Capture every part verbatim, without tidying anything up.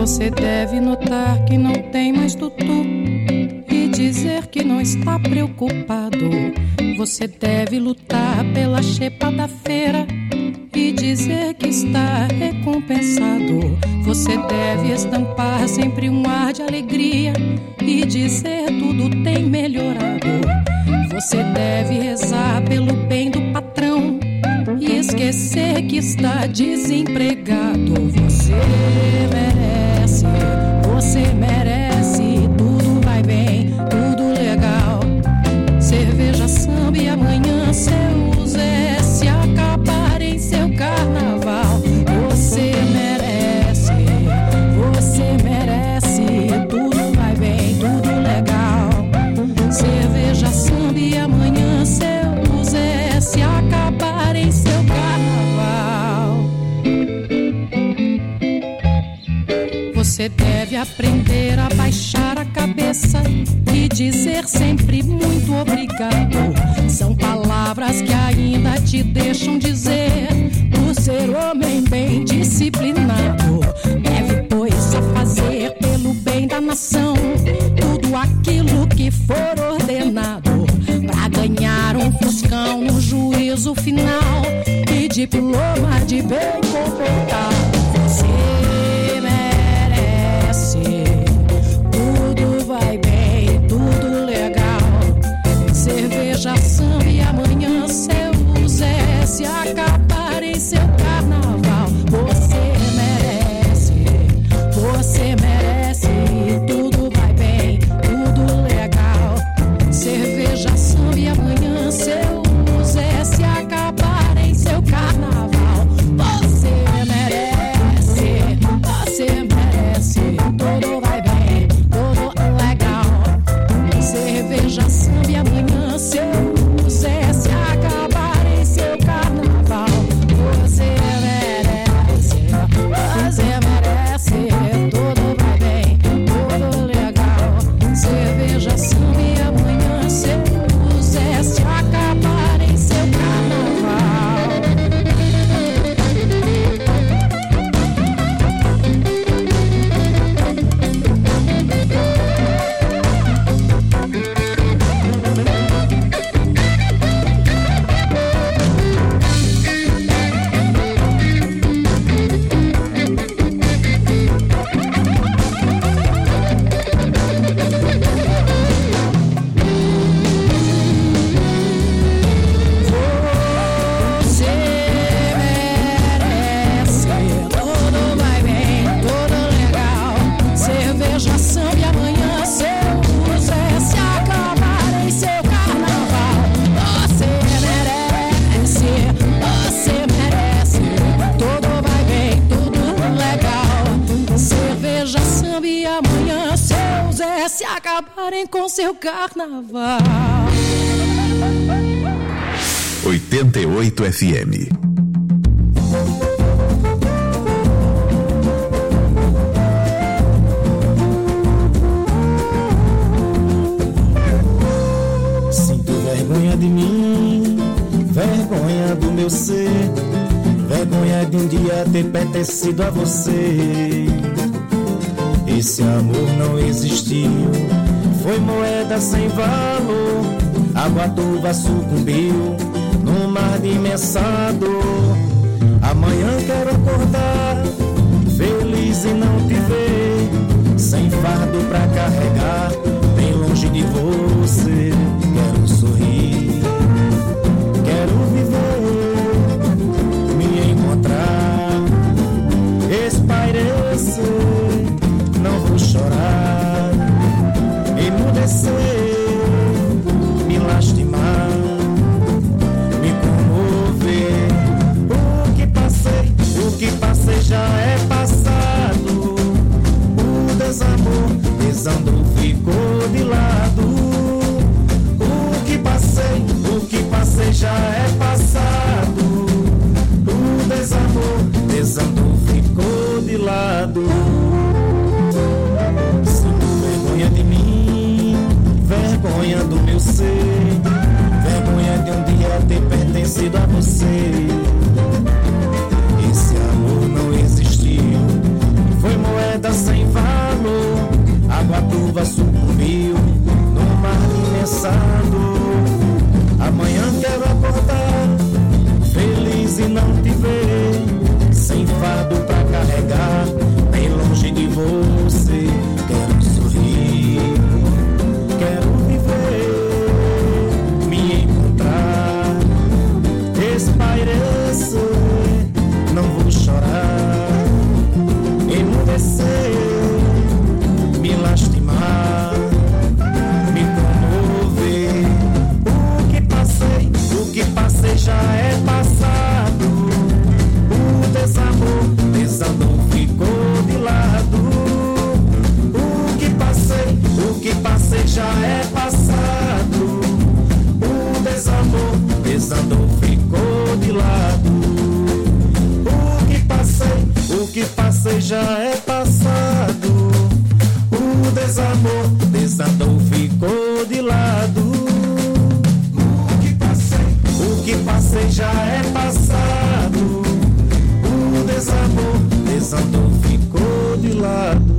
Você deve notar que não tem mais tutu e dizer que não está preocupado. Você deve lutar pela xepa da feira e dizer que está recompensado. Você deve estampar sempre um ar de alegria e dizer tudo tem melhorado. Você deve rezar pelo bem do patrão e esquecer que está desempregado. Você merece, você merece. Tudo vai bem, tudo legal. Cerveja, samba e amanhã seu Zé se acabar em seu carnaval. Você merece, você merece. Tudo vai bem, tudo legal. Cerveja, samba e amanhã seu Zé se acabar em seu carnaval. Você deve aprender a baixar a cabeça e dizer sempre muito obrigado. São palavras que ainda te deixam dizer, por ser homem bem disciplinado. Deve, pois, só fazer pelo bem da nação tudo aquilo que for ordenado, pra ganhar um fuscão no juízo final e diploma de bem comportado. Você merece, tudo vai bem, tudo legal. Cerveja, samba e amanhã seu Zé se acabar em seu carnaval. Você merece, você merece. Tudo vai bem, tudo legal. Cerveja, samba e amanhã seu Zé se acabar em seu carnaval. Você merece, você merece. Tudo vai bem, tudo legal. Cerveja, samba e amanhã seu Zé se acabar em seu carnaval. Você merece, você merece. Tudo vai bem, tudo legal. Cerveja, samba e amanhã seu Zé se acabar em seu carnaval. Você merece, tudo vai bem, tudo legal. Cerveja, samba e amanhã seu Zé se acabar em seu carnaval. Você merece, você merece. Tudo vai bem, tudo legal. Cerveja, samba e amanhã seu Zé se acabarem com seu carnaval. oitenta e oito F M. Sinto vergonha de mim, vergonha do meu ser, vergonha de um dia ter pertencido a você. Esse amor não existiu, foi moeda sem valor, água turva sucumbiu no mar de imensa dor. Amanhã quero acordar feliz e não te ver, sem fardo pra carregar, bem longe de você. Quero sorrir, quero viver, me encontrar, espairecer. Não vou chorar, emudecer, me lastimar, me comover. O que passei, o que passei já é passado. O desamor, desandou, ficou de lado. O que passei, o que passei já é passado. O desamor, desandou, ficou de lado. Sinto vergonha de mim, vergonha do meu ser, vergonha de um dia ter pertencido a você. Esse amor não existiu, passei já é passado. O desamor desandou, ficou de lado. O que passei, o que passei já é passado. O desamor desandou, ficou de lado.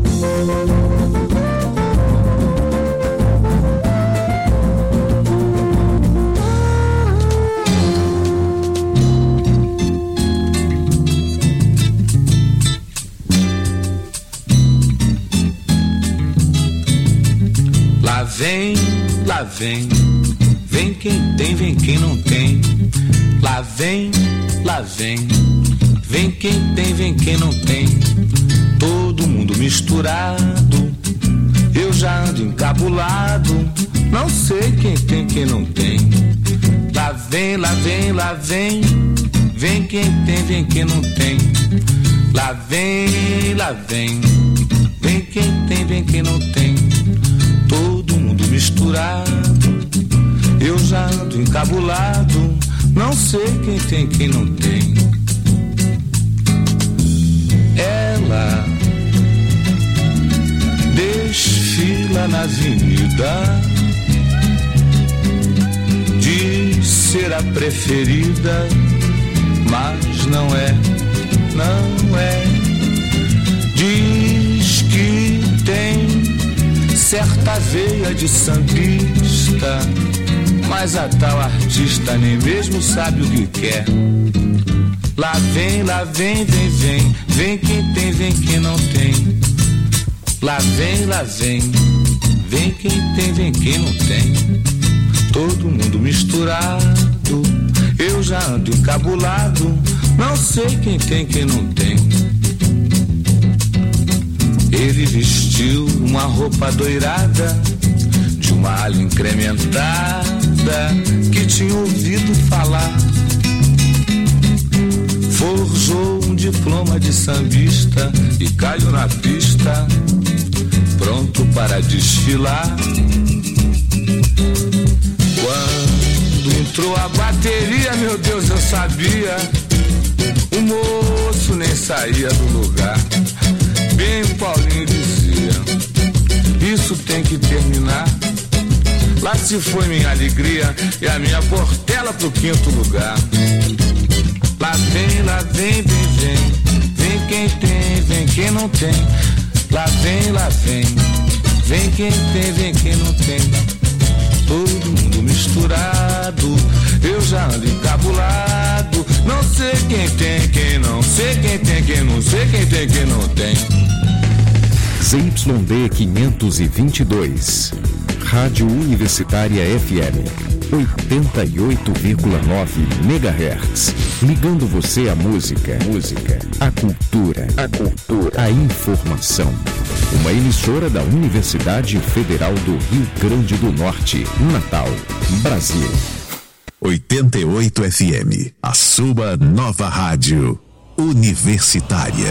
Lá vem, lá vem, vem quem tem, vem quem não tem. Lá vem, lá vem, vem quem tem, vem quem não tem. Todo mundo misturado, eu já ando encabulado, não sei quem tem, quem não tem. Lá vem, lá vem, lá vem, vem quem tem, vem quem não tem. Lá vem, lá vem, vem quem tem, vem quem não tem. Todo mundo misturado, eu já ando encabulado, não sei quem tem, quem não tem. Ela desfila na avenida, diz ser a preferida, mas não é, não é. Diz que tem certa veia de sambista, mas a tal artista nem mesmo sabe o que quer. Lá vem, lá vem, vem, vem, vem quem tem, vem quem não tem. Lá vem, lá vem, vem quem tem, vem quem não tem. Todo mundo misturado, eu já ando encabulado, não sei quem tem, quem não tem. Ele vestiu uma roupa doirada, de uma alha incrementada, que tinha ouvido falar. Forjou um diploma de sambista e caiu na pista, pronto para desfilar. Quando entrou a bateria, meu Deus, eu sabia, o moço nem saía do lugar. Bem o Paulinho dizia, isso tem que terminar. Lá se foi minha alegria e a minha portela pro quinto lugar. Lá vem, lá vem, vem, vem, vem quem tem, vem quem não tem. Lá vem, lá vem, vem quem tem, vem quem não tem. Todo mundo misturado, eu já ando encabulado, não sei quem tem, quem não sei quem tem, quem não sei quem tem, quem não tem. Z Y D quinhentos e vinte e dois, Rádio Universitária F M, oitenta e oito vírgula nove megahertz, ligando você à música, música, à cultura, a cultura, a informação. Uma emissora da Universidade Federal do Rio Grande do Norte, Natal, Brasil. oitenta e oito F M, a sua nova rádio universitária.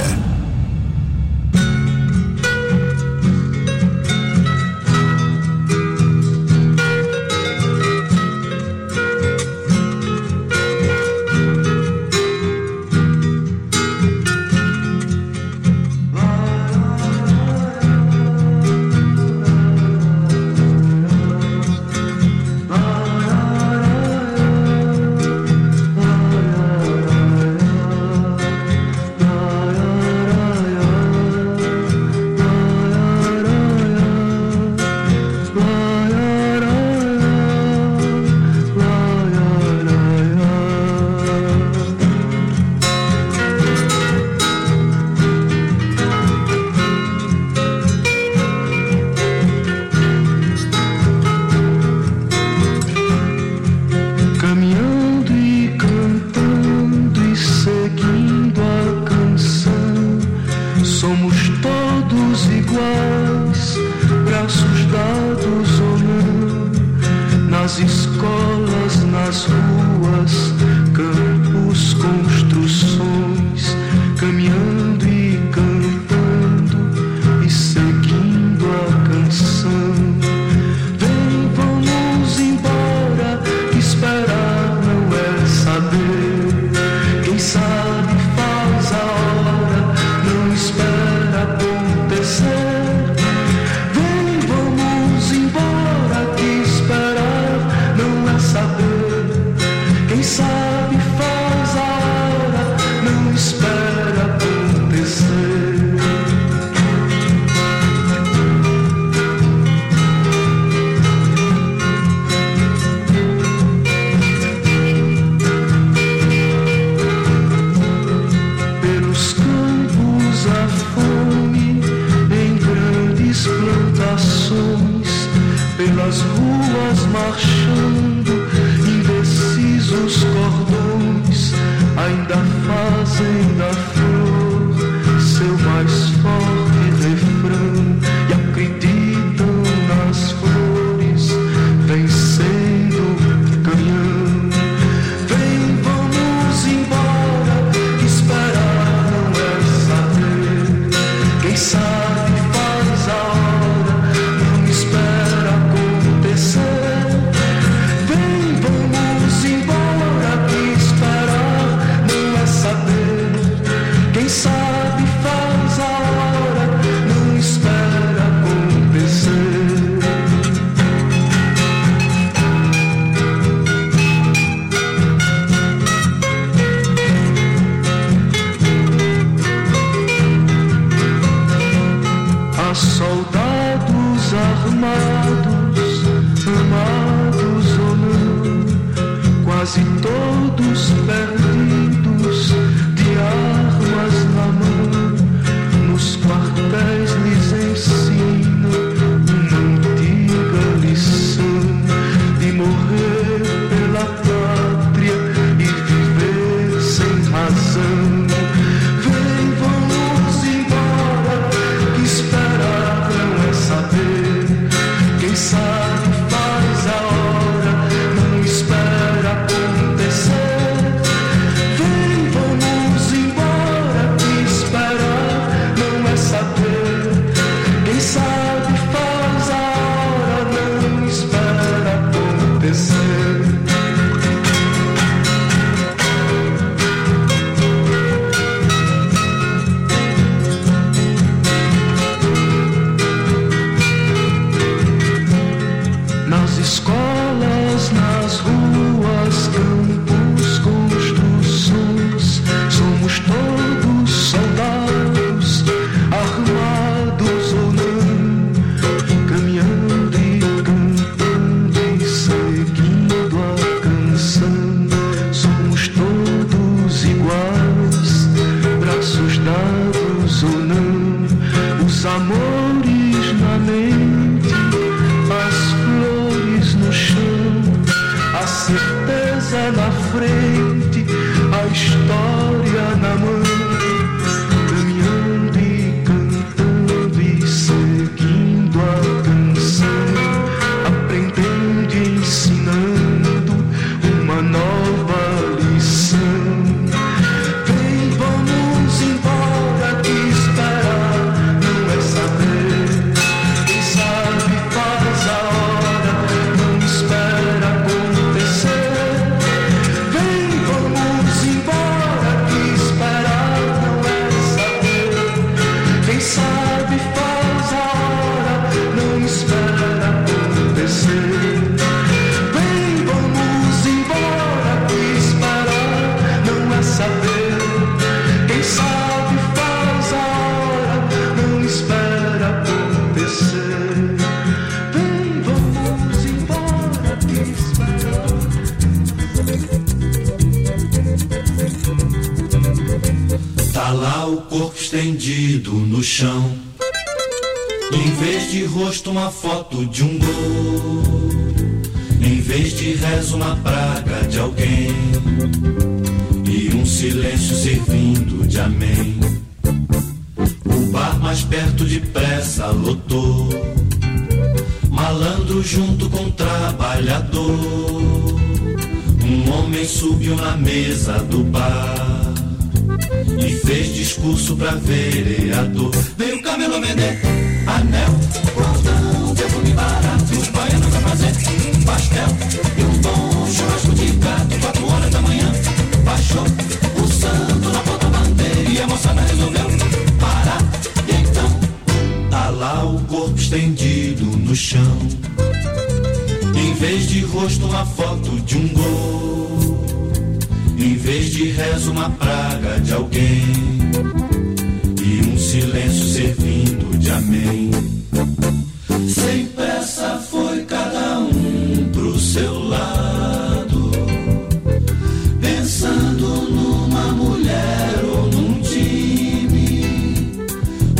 marchando, indecisos cordões ainda fazem da flor seu mais forte refrão e acreditam nas flores vencendo o caminhão. Vem, vamos embora, que esperar não é saber. Quem sabe faz a hora, não espera acontecer. Vem, vamos embora, que esperar não é saber. Quem sabe faz a hora, não espera acontecer. Há soldados armados, amados ou não, quase todos perdidos, de armas na mão. Nos quartéis lhes ensina uma antiga lição de morrer pela pátria e viver sem razão. Vem, vamos embora, que esperar não é saber. Quem sabe faz a hora, não espera acontecer. Vem, vamos embora, que esperar não é saber. Quem sabe faz a hora, não espera acontecer. Nas escolas, nas ruas, campos, construções, somos todos soldados, armados ou não, caminhando e cantando e seguindo a canção. Somos todos iguais, braços dados ou não, os amores na mente, as flores no chão, a certeza na frente, a história na mão. Caminhando e cantando e seguindo a canção, aprendendo e ensinando uma nova lição. Vem, vamos embora, que esperar não é saber. Quem sabe faz a hora, não espera acontecer. Vem, vamos embora, que esperar não é saber. Quem sabe faz a hora, não espera acontecer. Vem, vamos embora, que esperar não é saber. Quem sabe faz a hora, não espera acontecer. Vem, vamos embora, que esperar. Tá lá o corpo estendido no chão, em vez de rosto uma foto de um gol, em vez de rezo uma praga de alguém e um silêncio servindo de amém. O bar mais perto depressa lotou, malandro junto com trabalhador. Um homem subiu na mesa do bar e fez discurso pra vereador. Veio o camelô vender anel, cordão, perfume barato, os baianos pra fazer pastel e um bom churrasco de gato. Quatro horas da manhã baixou o santo na porta-bandeira e a moçada resolveu parar. E então tá lá o corpo estendido no chão, em vez de rosto uma foto de um gol, em vez de rezo uma praga de alguém e um silêncio servindo de amém. Sem pressa foi cada um pro seu lado, pensando numa mulher ou num time.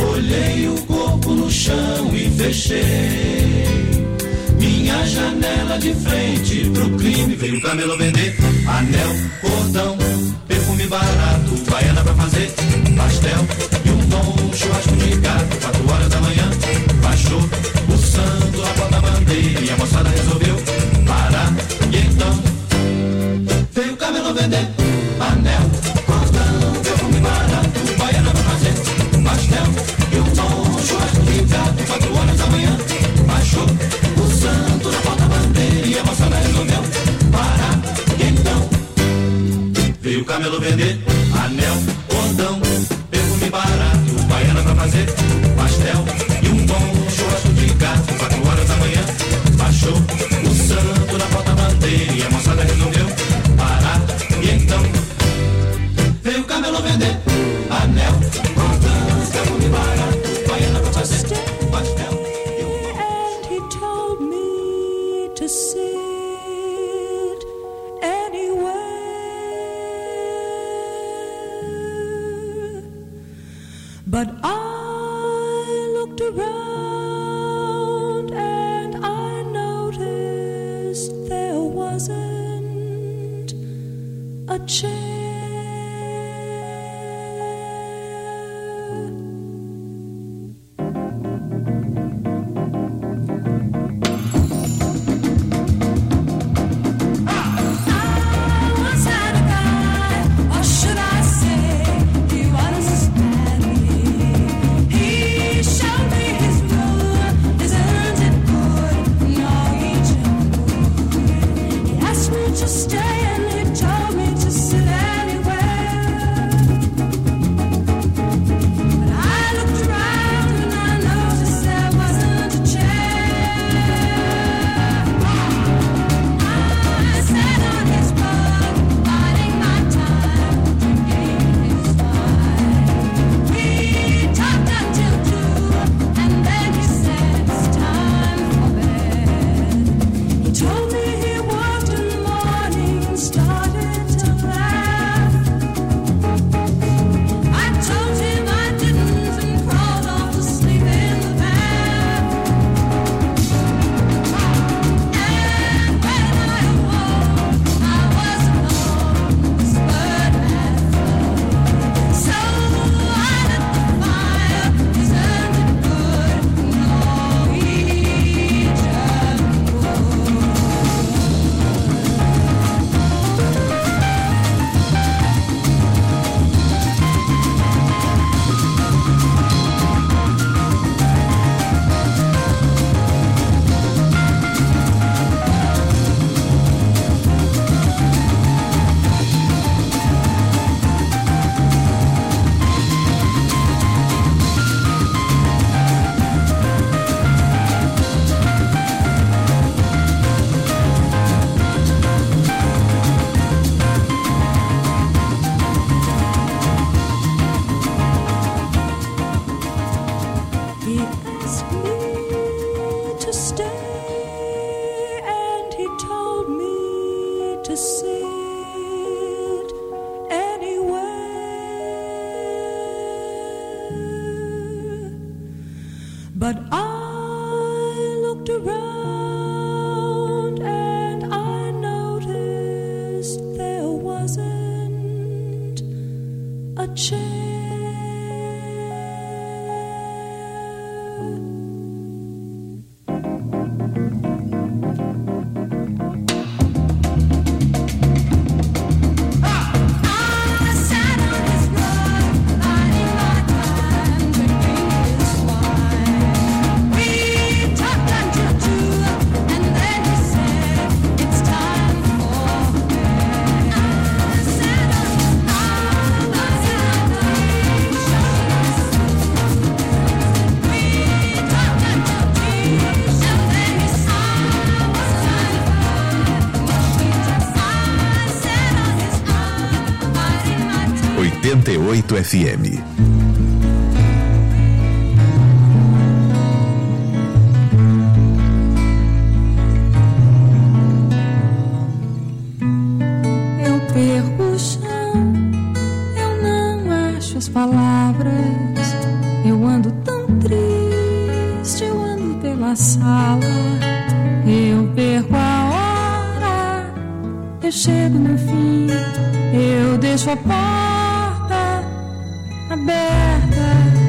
Olhei o corpo no chão e fechei minha janela estrada de frente pro crime. Veio o camelô vender anel, cordão, perfume barato, baiana pra fazer pastel e um bom churrasco de gato. Quatro horas da manhã, baixou o santo a porta-bandeira e a moçada resolveu parar. E então veio o camelô vender anel, cordão, perfume barato, baiana pra fazer pastel e um bom churrasco de gato. Quatro horas da manhã, baixou o santo na porta-bandeira e a moçada resolveu parar. E então veio o camelô vender anel, cordão, perfume barato, baiana pra fazer pastel e um bom churrasco de gato. Quatro horas da manhã, baixou o santo na porta-bandeira e a moçada resolveu parar. E então veio o camelô vender anel, cordão, perfume barato, baiana pra fazer pastel e um bom. And he told me to sit anywhere, but I looked around and I noticed there wasn't a chair. But I looked around and I noticed there wasn't a chair. oitenta e oito F M. Eu perco o chão, eu não acho as palavras. Eu ando tão triste, eu ando pela sala. Eu perco a hora. chego no fim, eu deixo a porta aberta.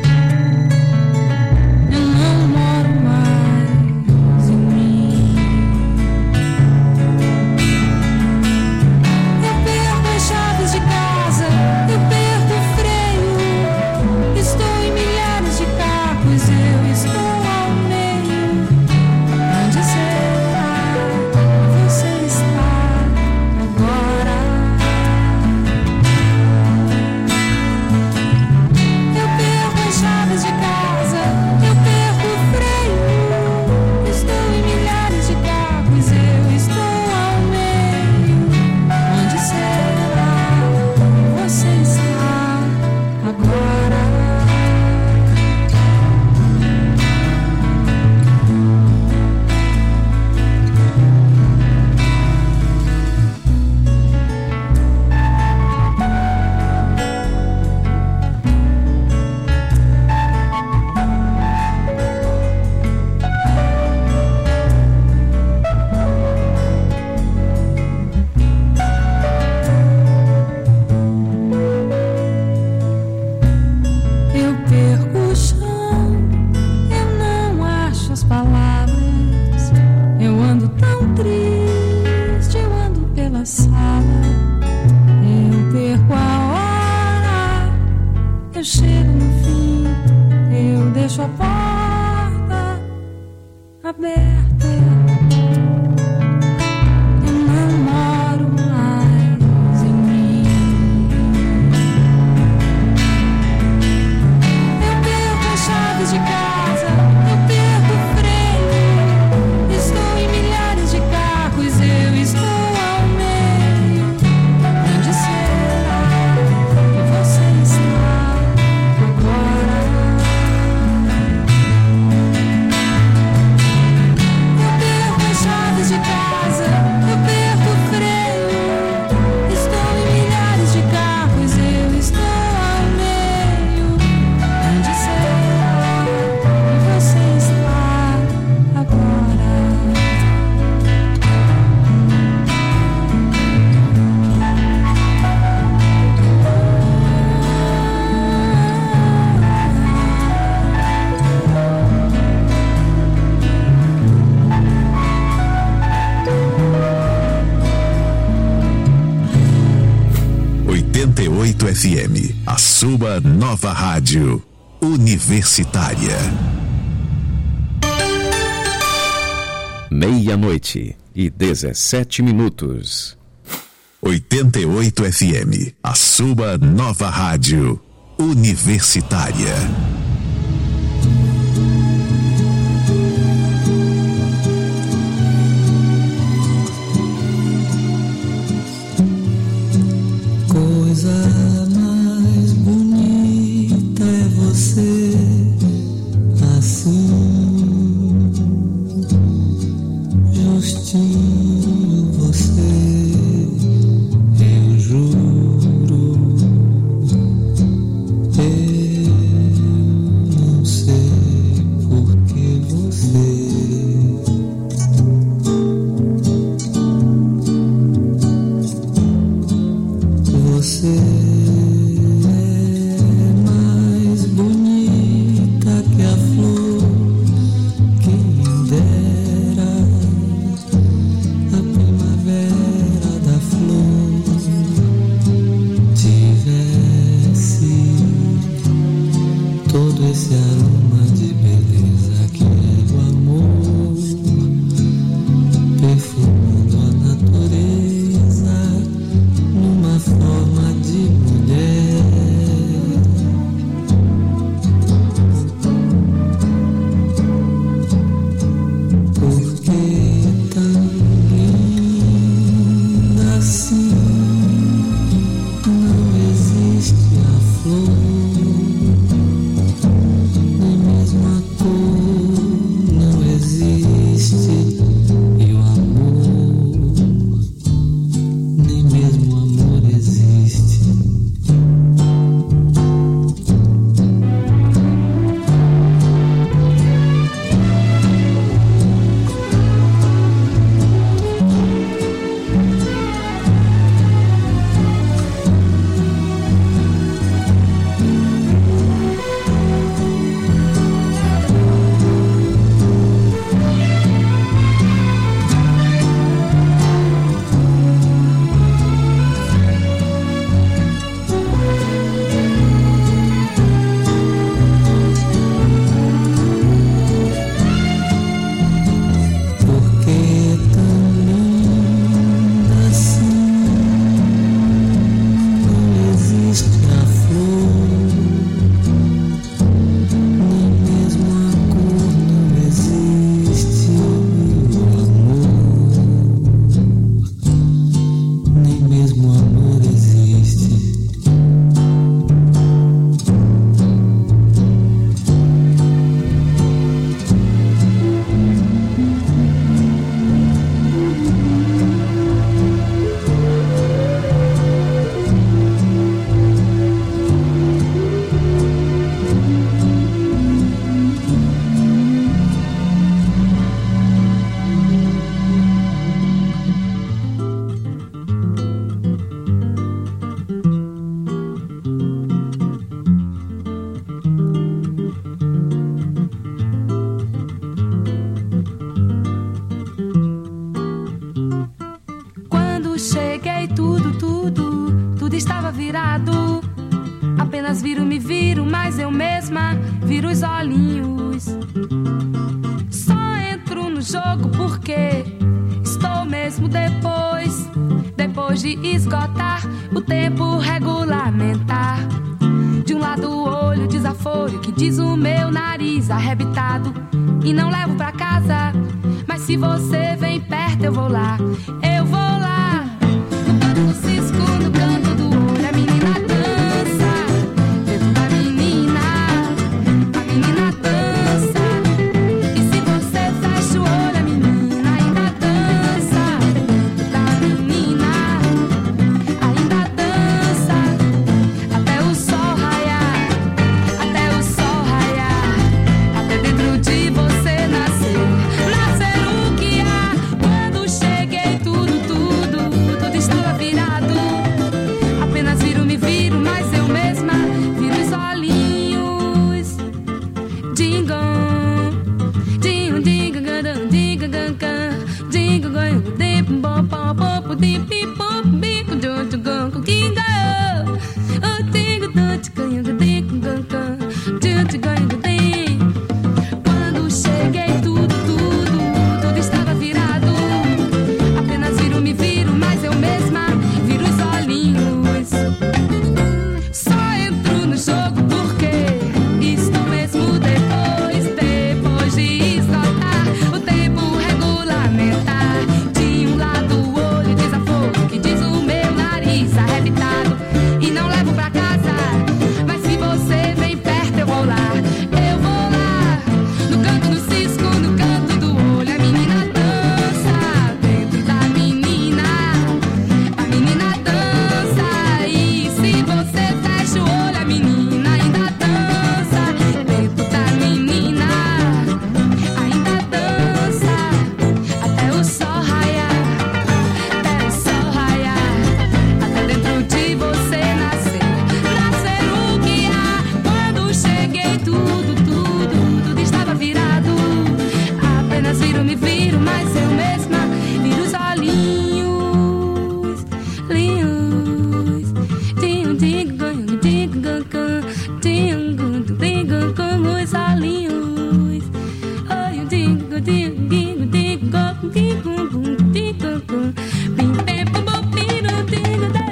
Eu não moro mais em mim. Eu perco as chaves de casa, eu perco o freio. Estou em milhares de carros, eu estou ao meio. Onde será que você está agora? Eu perco as chaves de casa, eu perco o freio. Estou em milhares de carros, eu estou ao meio. Onde será que você está agora? Eu perco o chão, eu não acho as palavras. Eu ando tão triste, eu ando pela sala. Eu perco a hora, eu chego no fim, eu deixo a porta aberta. Eu não moro mais em mim. Eu perco as chaves de casa, eu perco o freio. Estou em milhares de carros, eu estou ao meio. Onde será que você está agora? Eu perco as chaves de casa, eu perco o freio. Estou em milhares de carros, eu estou ao meio. Onde será que você está agora? oitenta e oito F M, a sua nova rádio universitária. Meia-noite e dezessete minutos. oitenta e oito F M, a sua nova rádio universitária. Coisa mais bonita é você assim, justinho você, eu juro. Eu não sei por que você Você é mais bonita que a flor, quem dera a primavera da flor tivesse todo esse aroma de beleza que é o amor, perfumando a natureza numa forma de mulher. Por que tão linda assim? Não existe a flor, nem mesmo a cor Apenas viro, me viro, mas eu mesma viro os olhinhos. Só entro no jogo porque estou mesmo depois, depois de esgotar o tempo regulamentar. De um lado o olho desaforo que diz o meu nariz arrebitado e não levo pra casa. Mas se você vem perto eu vou lá, eu vou lá. No canto do cisco, no canto do olho, a menina dança. Dentro da menina, a menina dança. E se você fecha o olho, a menina ainda dança. Dentro da menina, ainda dança. Até o sol raiar, até o sol raiar. Até dentro de você nascer, nascer o que há. Quando cheguei tudo, tudo, tudo estava virado. Apenas viro, me viro, mas eu mesma viro os olhinhos. Dingam, dingam, dingam, dingam, dingam, dingam, dim, bom, bom, bom, dim, pim, bom, bico, dum, dum, dum, dingam. Oh, dingam, dum, dingam, dingam, dum, dingam, dim. Quando cheguei tudo, tudo, tudo estava virado. Apenas viro, me viro, mas eu mesma viro os olhinhos. Só entro no jogo porque estou mesmo depois, depois de esgotar o tempo regulamentar. De um lado o olho desaforo que diz o meu nariz arrebitado e não levo pra casa. Mas se você vem perto eu vou lá, eu vou lá. No canto do cisco, no canto do olho, a menina dança. Dentro da menina, a menina dança. E se você fecha o olho, a menina ainda dança. Dentro da menina, ainda dança. Até o sol raiar, até o sol raiar. Até dentro de você nascer, nascer o que há. Quando cheguei tudo, tudo, tudo estava virado. Apenas viro, me viro, mas eu mesma viro os olhinhos. Linhos, dinho, dinho, ganho, dinho, ganho, dinho, dinho, ganho, os olhinhos. Ai, o dinho, dinho, dinho, dinho, ganho, dinho, dinho, ganho, bim, bim, bum, bum, pino, dinho, da.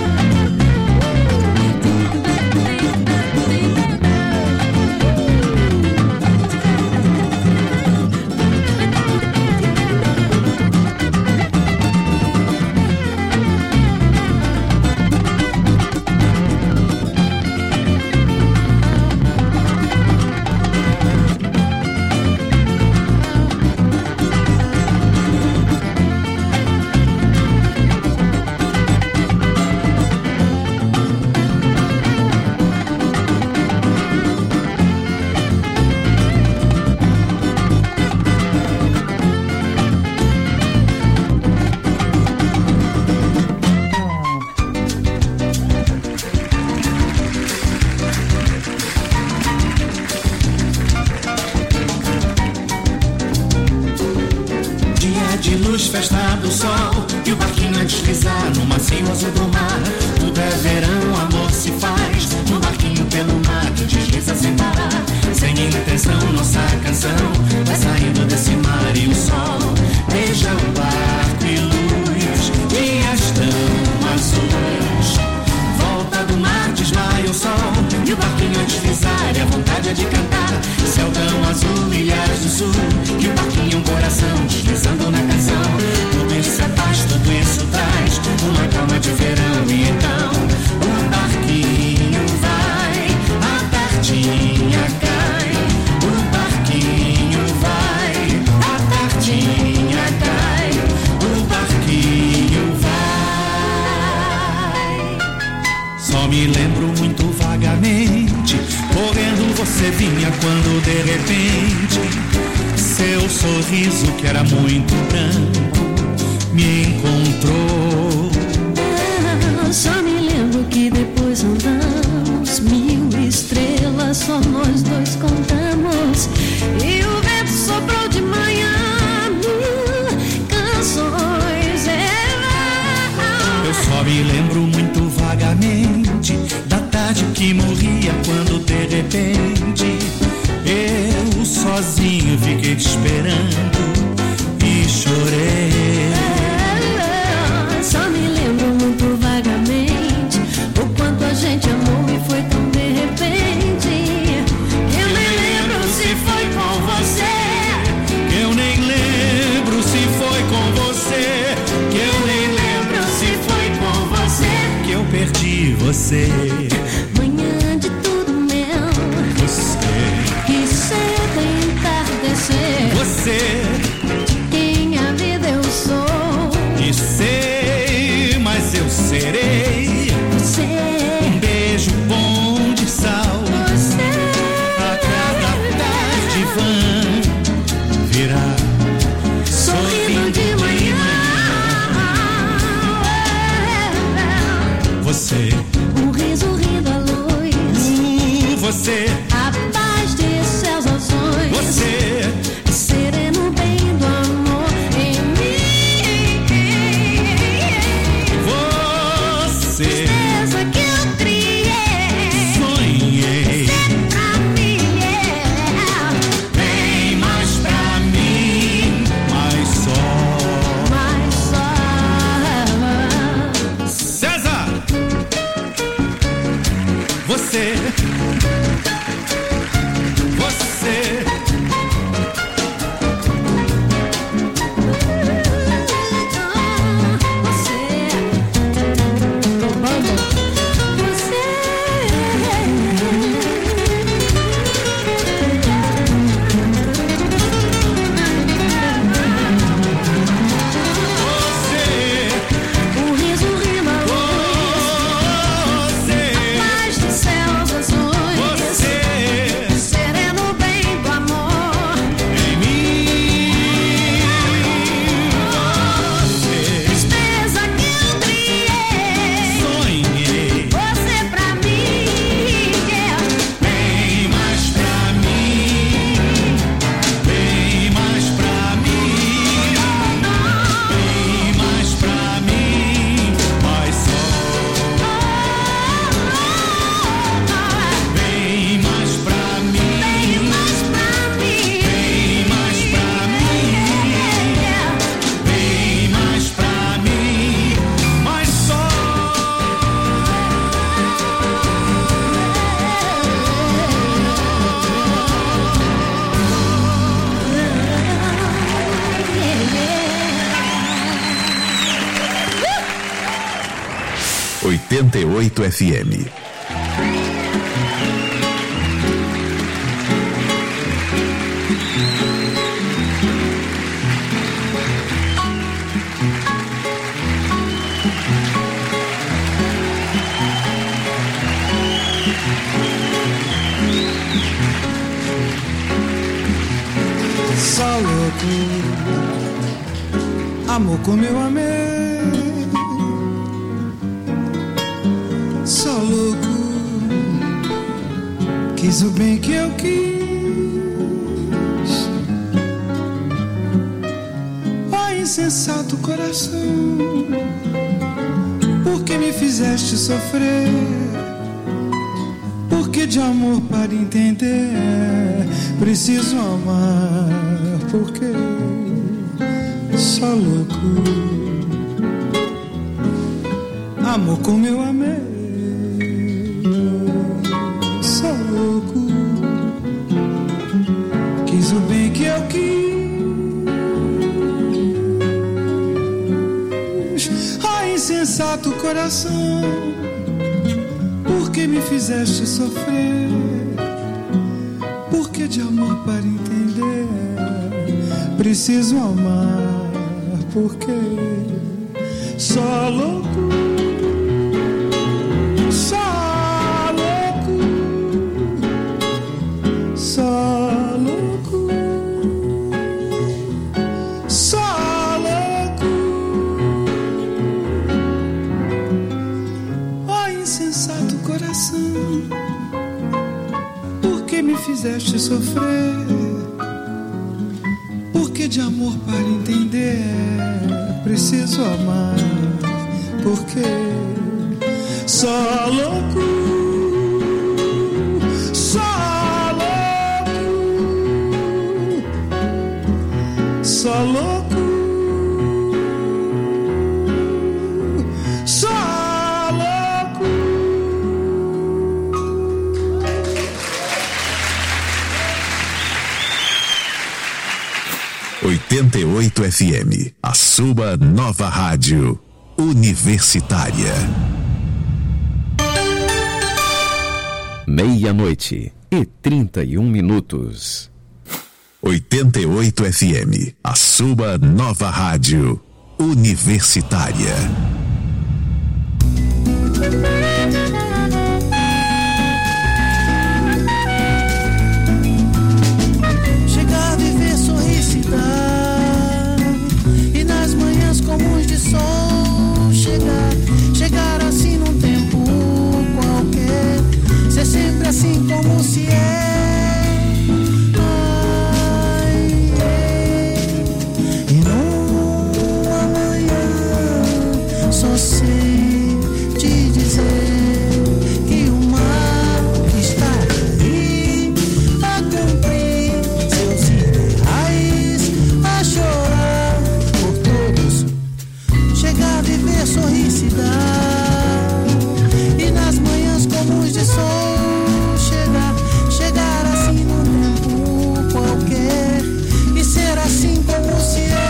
Dia de luz, festa do sol e o barquinho a deslizar no macio azul do mar. Tudo é verão, amor se faz no barquinho pelo mar que desliza sem parar. Sem intenção, nossa canção vai saindo desse mar e o sol beija o barco e luz. Dias tão azuis, volta do mar, desmaia o sol e o barquinho a deslizar e a vontade é de cantar. Céu tão azul, ilhas do sul, que o barquinho é um coração deslizando na canção. Tudo isso é paz, tudo isso traz uma calma de verão. E então o barquinho vai, a tardinha cai. O barquinho vai, a tardinha cai. O barquinho vai. Só me lembro muito vagamente, correndo você vinha quando de repente seu sorriso que era muito branco me encontrou. Ah, só me lembro que depois andamos mil estrelas, só nós dois contamos. E o vento soprou de manhã mil canções. Eu só me lembro muito vagamente da tarde que morria quando de repente eu sozinho fiquei te esperando e chorei. É, só me lembro muito vagamente o quanto a gente amou e foi tão de repente. Eu nem lembro se foi com você. Eu nem lembro se foi com você. Que eu nem lembro se foi com você. Que eu perdi você. Manhã de tudo meu. Você. Que cedo entardecer. Você. De quem a vida eu sou. E sei, mas eu serei. Você. Um beijo bom de sal. Você. A cada tarde vã virá Sorrindo de manhã. Você. Um riso rindo à luz. Uh, você. A paz de seus ações. Você. Sereno bem do amor em mim. Você. Tristeza que eu criei. Sonhei. Sempre pra mim, yeah. Vem mais pra mim, mais só. Mas só César. Você. Você. Um riso rindo à luz. Você. Paz de seus ações. Você. Sereno bem do amor. Em mim. Você. Tristeza que eu criei. Sonhei. Você pra mim, yeah. Vem mais pra mim. Vem mais pra mim. Vem mais pra mim, mais só. Vem mais pra mim. Vem mais pra mim. Vem mais pra mim. Vem mais pra mim, mais só. oitenta e oito F M. Só louco, amor como eu amei. Só louco, quis o bem que eu quis. Ó insensato coração, por que me fizeste sofrer? Porque de amor para entender preciso amar. Porque só louco, amor como eu amei. Só louco, quis o bem que eu quis. Ó insensato coração, por que me fizeste sofrer? Porque de amor para entender preciso amar. Porque só louco, só louco, só louco, só louco. Ó insensato coração, por que me fizeste sofrer? Porque de amor para entender preciso amar. Porque só louco, louco, só louco. oitenta e oito F M, a sua nova rádio universitária. Meia-noite e trinta e um minutos. oitenta e oito F M, a sua nova rádio universitária. Chegar, viver, sorrir, se dar, e nas manhãs comuns de sol chegar, chegar assim num tempo qualquer, ser sempre assim como se é. Só sei te dizer que o mar está aí a cumprir seus ideais, a chorar por todos, chegar, viver, sorrir, se dar, e nas manhãs comuns de sol chegar, chegar assim num tempo qualquer, e ser assim como se é.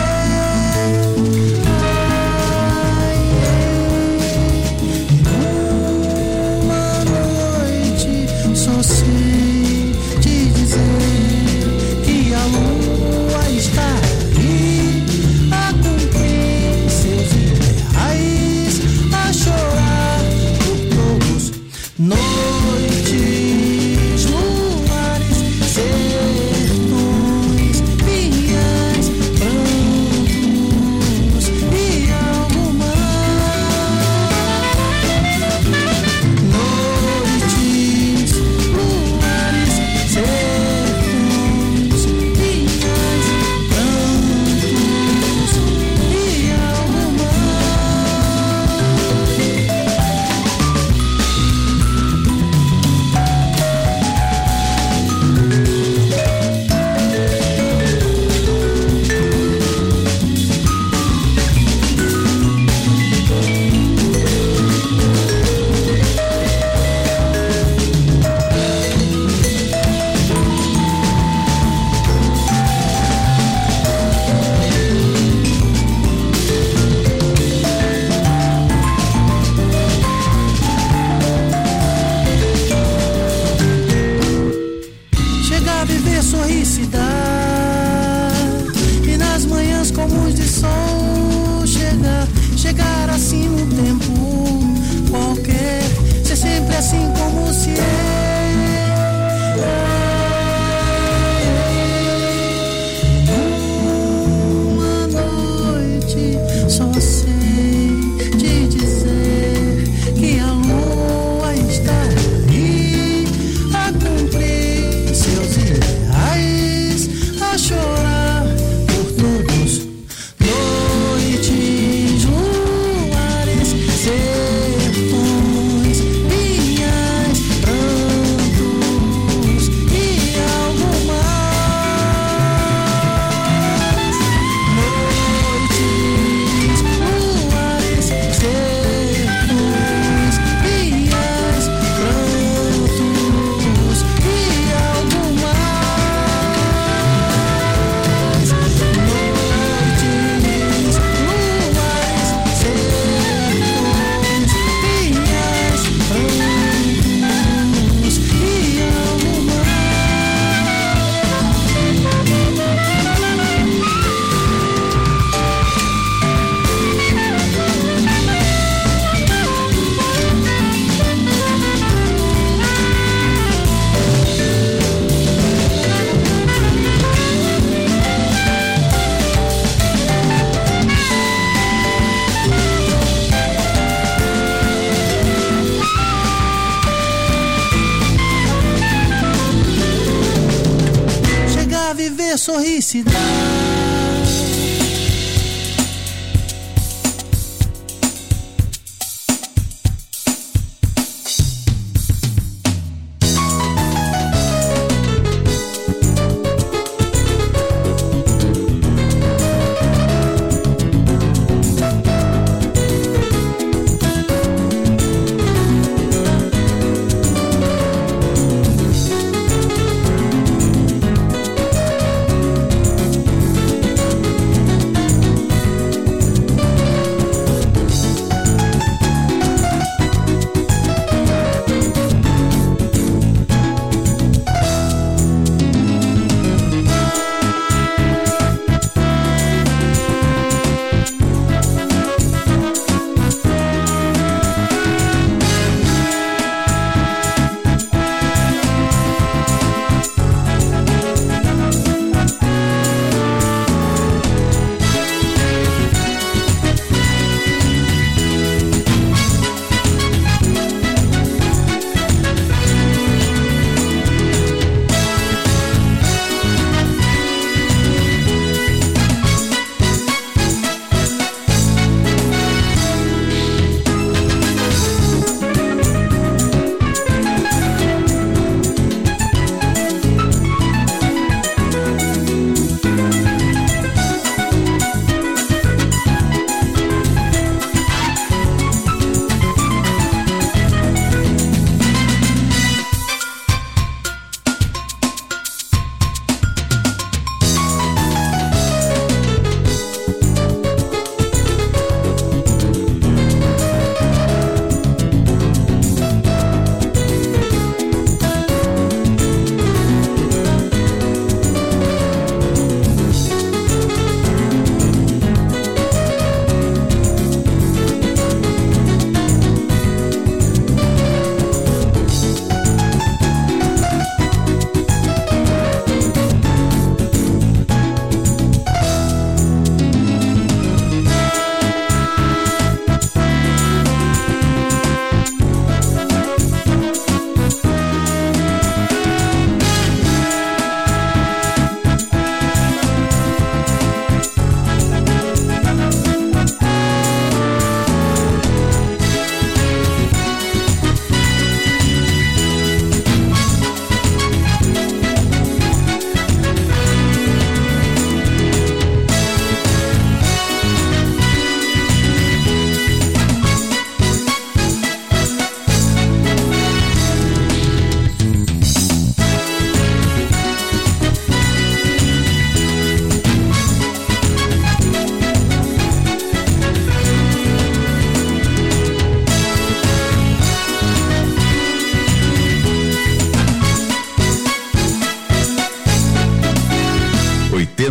Só sei te dizer que a lua está aí a cumprir seus ideais, a chorar por todos. Noites, luares, sertões, pinhais, prantos e algo mais. Noites, luares, sertões, pinhais, prantos e algo chegar, viver, sorrir, se dar, e nas manhãs comuns de sol chegar, chegar assim num tempo qualquer, ser sempre assim como se é. Uma noite só sei te dizer que a lua está aí a cumprir seus ideais, a chorar por todos. Noites, luares, sertões, pinhais, prantos e algo mais. Noites, luares, sertões, pinhais, prantos e algo mais. Noites, luares, sertões, pinhais, prantos e algo chegar, viver, sorrir, se dar.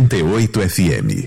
oitenta e oito F M.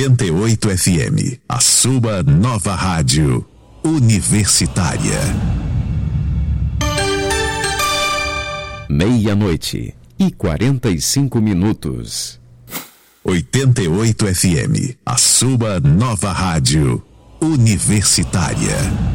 oitenta e oito F M, a sua nova rádio universitária. Meia-noite e quarenta e cinco minutos. oitenta e oito F M, a sua nova rádio universitária.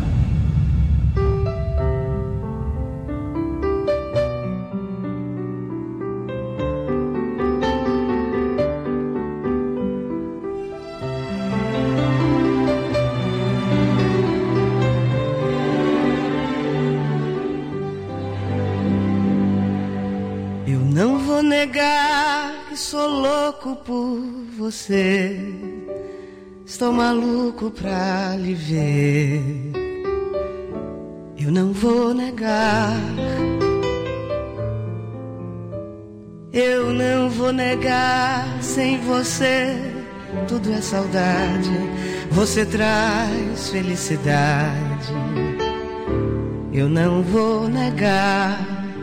Sou louco por você, estou maluco pra lhe ver. Eu não vou negar, eu não vou negar. Sem você tudo é saudade, você traz felicidade. Eu não vou negar,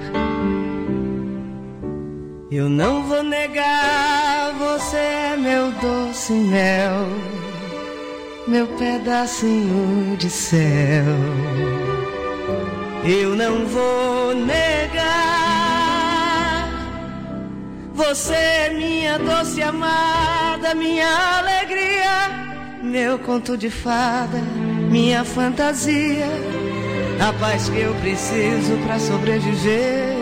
eu não vou negar, você é meu doce mel, meu pedacinho de céu. Eu não vou negar, você é minha doce amada, minha alegria, meu conto de fada, minha fantasia, a paz que eu preciso pra sobreviver.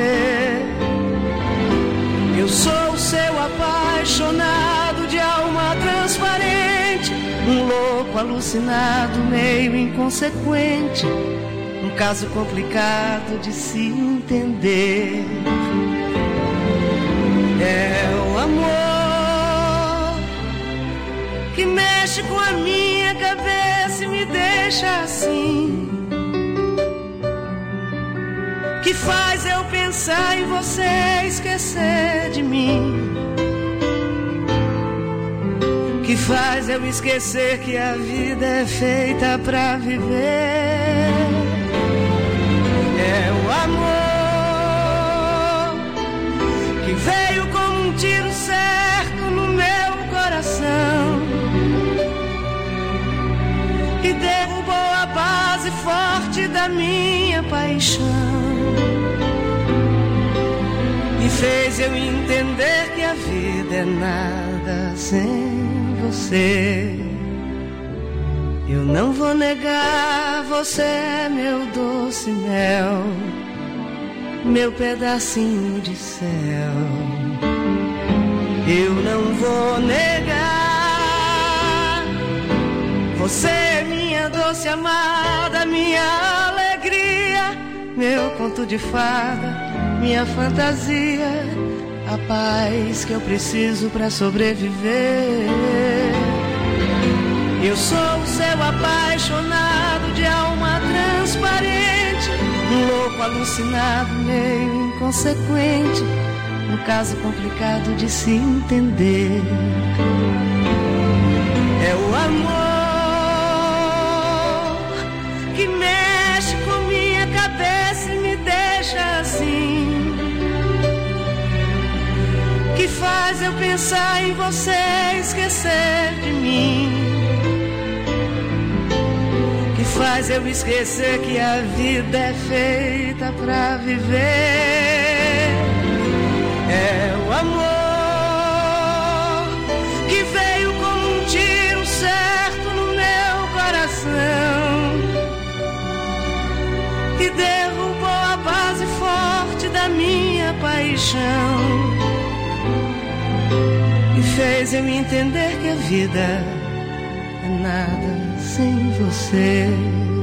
Eu sou o seu apaixonado de alma transparente, um louco alucinado, meio inconsequente, um caso complicado de se entender. É o amor que mexe com a minha cabeça e me deixa assim, que faz eu pensar em você, esquecer de mim, que faz eu esquecer que a vida é feita pra viver. É o amor que veio como um tiro certo no meu coração e derrubou a base forte da minha paixão. E fez eu entender que a vida é nada sem você. Eu não vou negar, você é meu doce mel, meu pedacinho de céu. Eu não vou negar, você é minha doce amada, minha alegria, meu conto de fada, minha fantasia, a paz que eu preciso pra sobreviver. Eu sou o seu apaixonado de alma transparente, um louco alucinado, meio inconsequente, um caso complicado de se entender. É o amor que mexe com minha cabeça e me deixa assim, que faz eu pensar em você, esquecer de mim, que faz eu esquecer que a vida é feita pra viver. É o amor que veio como um tiro certo no meu coração e derrubou a base forte da minha paixão e fez eu entender que a vida é nada sem você.